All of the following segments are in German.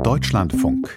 Deutschlandfunk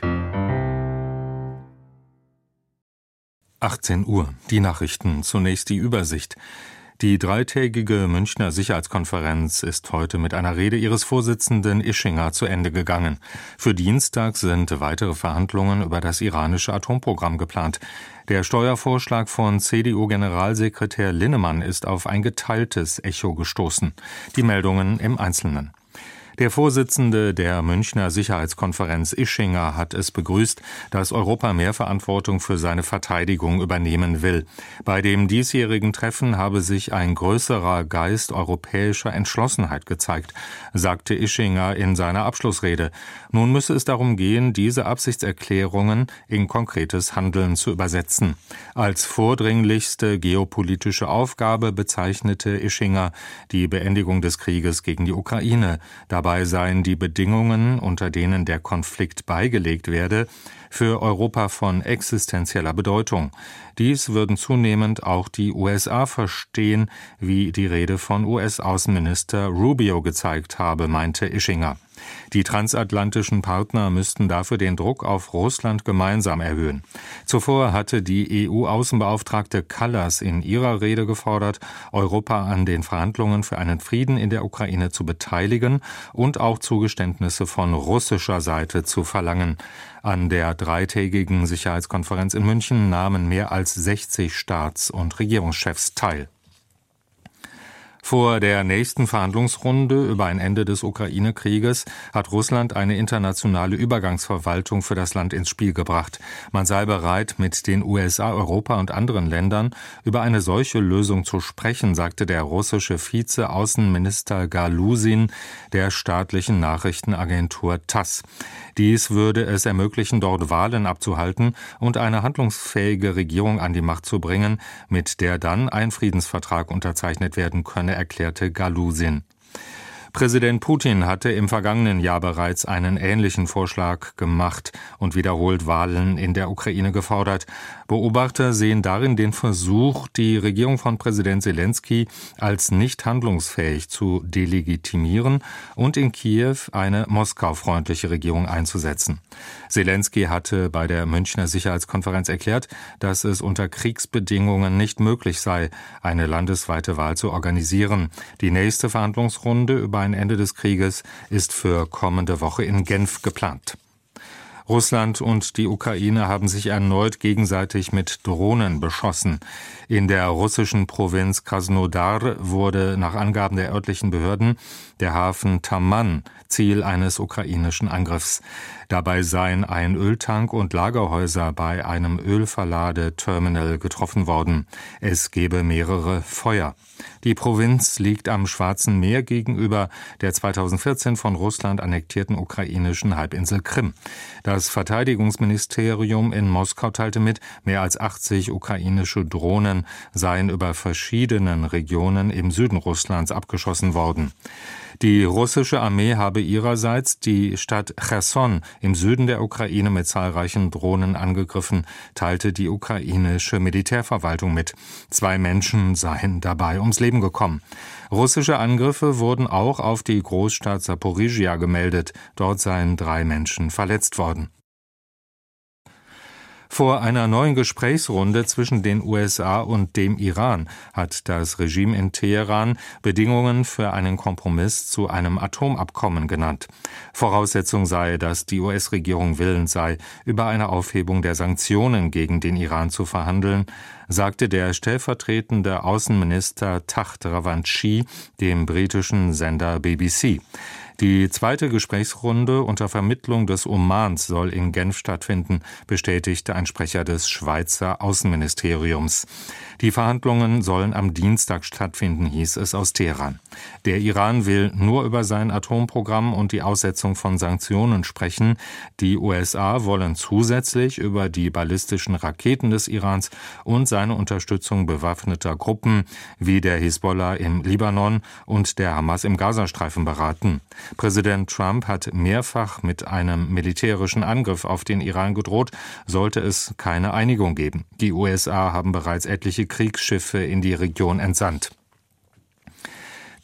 18 Uhr, die Nachrichten, zunächst die Übersicht. Die dreitägige Münchner Sicherheitskonferenz ist heute mit einer Rede ihres Vorsitzenden Ischinger zu Ende gegangen. Für Dienstag sind weitere Verhandlungen über das iranische Atomprogramm geplant. Der Steuervorschlag von CDU-Generalsekretär Linnemann ist auf ein geteiltes Echo gestoßen. Die Meldungen im Einzelnen. Der Vorsitzende der Münchner Sicherheitskonferenz Ischinger hat es begrüßt, dass Europa mehr Verantwortung für seine Verteidigung übernehmen will. Bei dem diesjährigen Treffen habe sich ein größerer Geist europäischer Entschlossenheit gezeigt, sagte Ischinger in seiner Abschlussrede. Nun müsse es darum gehen, diese Absichtserklärungen in konkretes Handeln zu übersetzen. Als vordringlichste geopolitische Aufgabe bezeichnete Ischinger die Beendigung des Krieges gegen die Ukraine. Dabei seien die Bedingungen, unter denen der Konflikt beigelegt werde, für Europa von existenzieller Bedeutung. Dies würden zunehmend auch die USA verstehen, wie die Rede von US-Außenminister Rubio gezeigt habe, meinte Ischinger. Die transatlantischen Partner müssten dafür den Druck auf Russland gemeinsam erhöhen. Zuvor hatte die EU-Außenbeauftragte Kallas in ihrer Rede gefordert, Europa an den Verhandlungen für einen Frieden in der Ukraine zu beteiligen und auch Zugeständnisse von russischer Seite zu verlangen. An der dreitägigen Sicherheitskonferenz in München nahmen mehr als 60 Staats- und Regierungschefs teil. Vor der nächsten Verhandlungsrunde über ein Ende des Ukraine-Krieges hat Russland eine internationale Übergangsverwaltung für das Land ins Spiel gebracht. Man sei bereit, mit den USA, Europa und anderen Ländern über eine solche Lösung zu sprechen, sagte der russische Vize-Außenminister Galusin der staatlichen Nachrichtenagentur TASS. Dies würde es ermöglichen, dort Wahlen abzuhalten und eine handlungsfähige Regierung an die Macht zu bringen, mit der dann ein Friedensvertrag unterzeichnet werden könne, erklärte Galusin. Präsident Putin hatte im vergangenen Jahr bereits einen ähnlichen Vorschlag gemacht und wiederholt Wahlen in der Ukraine gefordert. Beobachter sehen darin den Versuch, die Regierung von Präsident Selenskyj als nicht handlungsfähig zu delegitimieren und in Kiew eine Moskau-freundliche Regierung einzusetzen. Selenskyj hatte bei der Münchner Sicherheitskonferenz erklärt, dass es unter Kriegsbedingungen nicht möglich sei, eine landesweite Wahl zu organisieren. Die nächste Verhandlungsrunde über ein Ende des Krieges ist für kommende Woche in Genf geplant. Russland und die Ukraine haben sich erneut gegenseitig mit Drohnen beschossen. In der russischen Provinz Krasnodar wurde nach Angaben der örtlichen Behörden der Hafen Taman Ziel eines ukrainischen Angriffs. Dabei seien ein Öltank und Lagerhäuser bei einem Ölverladeterminal getroffen worden. Es gebe mehrere Feuer. Die Provinz liegt am Schwarzen Meer gegenüber der 2014 von Russland annektierten ukrainischen Halbinsel Krim. Das Verteidigungsministerium in Moskau teilte mit, mehr als 80 ukrainische Drohnen seien über verschiedenen Regionen im Süden Russlands abgeschossen worden. Die russische Armee habe ihrerseits die Stadt Cherson im Süden der Ukraine mit zahlreichen Drohnen angegriffen, teilte die ukrainische Militärverwaltung mit. 2 Menschen seien dabei ums Leben gekommen. Russische Angriffe wurden auch auf die Großstadt Saporizhia gemeldet. Dort seien 3 Menschen verletzt worden. Vor einer neuen Gesprächsrunde zwischen den USA und dem Iran hat das Regime in Teheran Bedingungen für einen Kompromiss zu einem Atomabkommen genannt. Voraussetzung sei, dass die US-Regierung willens sei, über eine Aufhebung der Sanktionen gegen den Iran zu verhandeln, sagte der stellvertretende Außenminister Takht Ravanchi dem britischen Sender BBC. Die zweite Gesprächsrunde unter Vermittlung des Omans soll in Genf stattfinden, bestätigte ein Sprecher des Schweizer Außenministeriums. Die Verhandlungen sollen am Dienstag stattfinden, hieß es aus Teheran. Der Iran will nur über sein Atomprogramm und die Aussetzung von Sanktionen sprechen. Die USA wollen zusätzlich über die ballistischen Raketen des Irans und seine Unterstützung bewaffneter Gruppen wie der Hisbollah im Libanon und der Hamas im Gazastreifen beraten. Präsident Trump hat mehrfach mit einem militärischen Angriff auf den Iran gedroht, sollte es keine Einigung geben. Die USA haben bereits etliche Kriegsschiffe in die Region entsandt.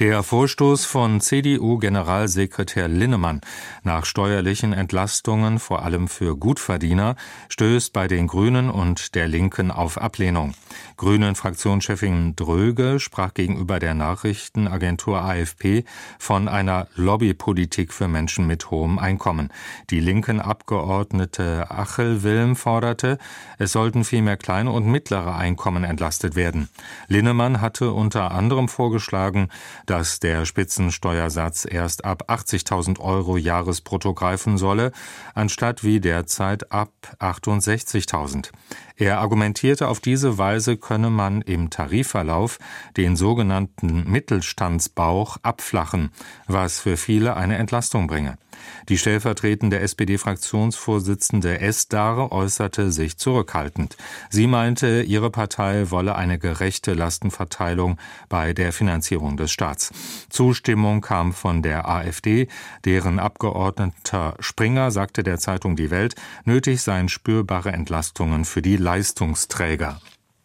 Der Vorstoß von CDU-Generalsekretär Linnemann nach steuerlichen Entlastungen, vor allem für Gutverdiener, stößt bei den Grünen und der Linken auf Ablehnung. Grünen-Fraktionschefin Dröge sprach gegenüber der Nachrichtenagentur AFP von einer Lobbypolitik für Menschen mit hohem Einkommen. Die linken Abgeordnete Achel Wilm forderte, es sollten vielmehr kleine und mittlere Einkommen entlastet werden. Linnemann hatte unter anderem vorgeschlagen, dass der Spitzensteuersatz erst ab 80.000 € Jahresbrutto greifen solle, anstatt wie derzeit ab 68.000. Er argumentierte, auf diese Weise könne man im Tarifverlauf den sogenannten Mittelstandsbauch abflachen, was für viele eine Entlastung bringe. Die stellvertretende SPD-Fraktionsvorsitzende Esdar äußerte sich zurückhaltend. Sie meinte, ihre Partei wolle eine gerechte Lastenverteilung bei der Finanzierung des Staats. Zustimmung kam von der AfD, deren Abgeordneter Springer sagte der Zeitung Die Welt, nötig seien spürbare Entlastungen für die Leistungsträger.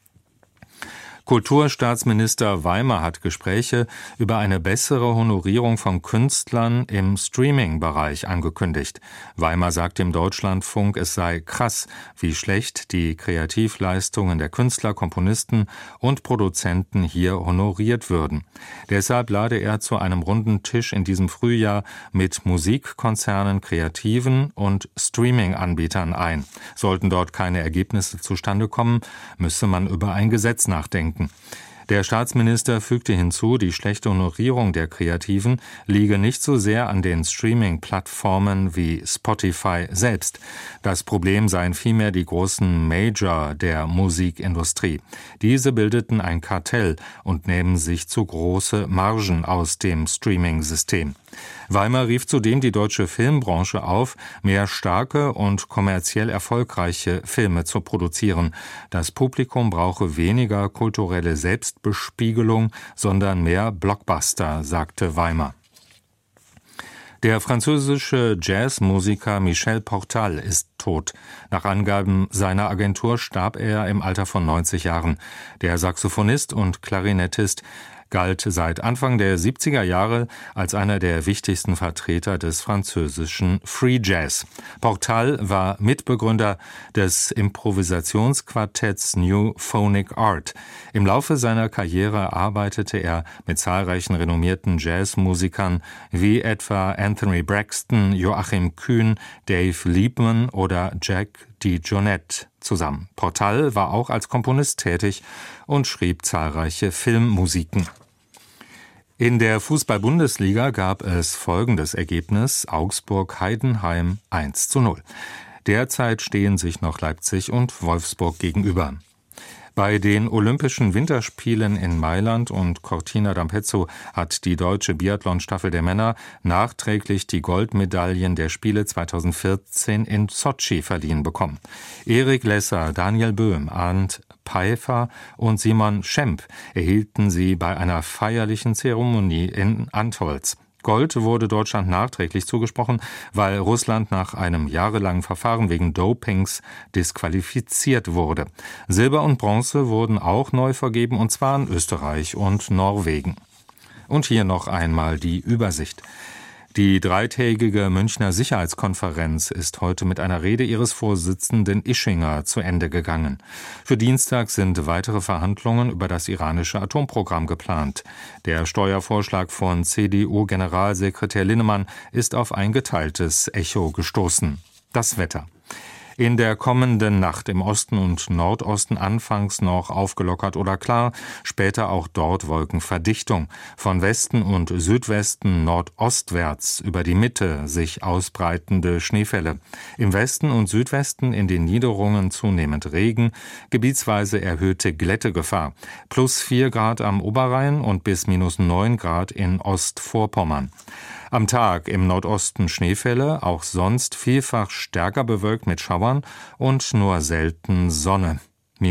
Kulturstaatsminister Weimer hat Gespräche über eine bessere Honorierung von Künstlern im Streaming-Bereich angekündigt. Weimer sagt im Deutschlandfunk, es sei krass, wie schlecht die Kreativleistungen der Künstler, Komponisten und Produzenten hier honoriert würden. Deshalb lade er zu einem runden Tisch in diesem Frühjahr mit Musikkonzernen, Kreativen und Streaming-Anbietern ein. Sollten dort keine Ergebnisse zustande kommen, müsse man über ein Gesetz nachdenken. Der Staatsminister fügte hinzu, die schlechte Honorierung der Kreativen liege nicht so sehr an den Streaming-Plattformen wie Spotify selbst. Das Problem seien vielmehr die großen Major der Musikindustrie. Diese bildeten ein Kartell und nehmen sich zu große Margen aus dem Streaming-System. Weimer rief zudem die deutsche Filmbranche auf, mehr starke und kommerziell erfolgreiche Filme zu produzieren. Das Publikum brauche weniger kulturelle Selbstbespiegelung, sondern mehr Blockbuster, sagte Weimer. Der französische Jazzmusiker Michel Portal ist tot. Nach Angaben seiner Agentur starb er im Alter von 90 Jahren. Der Saxophonist und Klarinettist galt seit Anfang der 70er Jahre als einer der wichtigsten Vertreter des französischen Free Jazz. Portal war Mitbegründer des Improvisationsquartetts New Phonic Art. Im Laufe seiner Karriere arbeitete er mit zahlreichen renommierten Jazzmusikern wie etwa Anthony Braxton, Joachim Kühn, Dave Liebman oder Jack DeJohnette zusammen. Portal war auch als Komponist tätig und schrieb zahlreiche Filmmusiken. In der Fußball-Bundesliga gab es folgendes Ergebnis: Augsburg-Heidenheim 1:0. Derzeit stehen sich noch Leipzig und Wolfsburg gegenüber. Bei den Olympischen Winterspielen in Mailand und Cortina d'Ampezzo hat die deutsche Biathlon-Staffel der Männer nachträglich die Goldmedaillen der Spiele 2014 in Sotschi verliehen bekommen. Erik Lesser, Daniel Böhm, Arndt Pfeiffer und Simon Schemp erhielten sie bei einer feierlichen Zeremonie in Antholz. Gold wurde Deutschland nachträglich zugesprochen, weil Russland nach einem jahrelangen Verfahren wegen Dopings disqualifiziert wurde. Silber und Bronze wurden auch neu vergeben, und zwar in Österreich und Norwegen. Und hier noch einmal die Übersicht. Die dreitägige Münchner Sicherheitskonferenz ist heute mit einer Rede ihres Vorsitzenden Ischinger zu Ende gegangen. Für Dienstag sind weitere Verhandlungen über das iranische Atomprogramm geplant. Der Steuervorschlag von CDU-Generalsekretär Linnemann ist auf ein geteiltes Echo gestoßen. Das Wetter. In der kommenden Nacht im Osten und Nordosten anfangs noch aufgelockert oder klar, später auch dort Wolkenverdichtung. Von Westen und Südwesten nordostwärts über die Mitte sich ausbreitende Schneefälle. Im Westen und Südwesten in den Niederungen zunehmend Regen, gebietsweise erhöhte Glättegefahr. +4 Grad am Oberrhein und bis -9 Grad in Ostvorpommern. Am Tag im Nordosten Schneefälle, auch sonst vielfach stärker bewölkt mit Schauern und nur selten Sonne.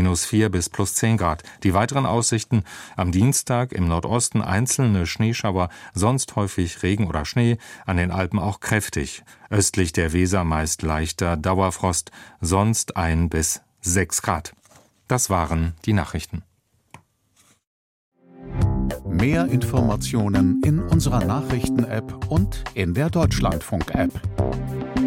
-4 bis +10 Grad. Die weiteren Aussichten: am Dienstag im Nordosten einzelne Schneeschauer, sonst häufig Regen oder Schnee, an den Alpen auch kräftig. Östlich der Weser meist leichter Dauerfrost, sonst 1 bis 6 Grad. Das waren die Nachrichten. Mehr Informationen in unserer Nachrichten-App und in der Deutschlandfunk-App.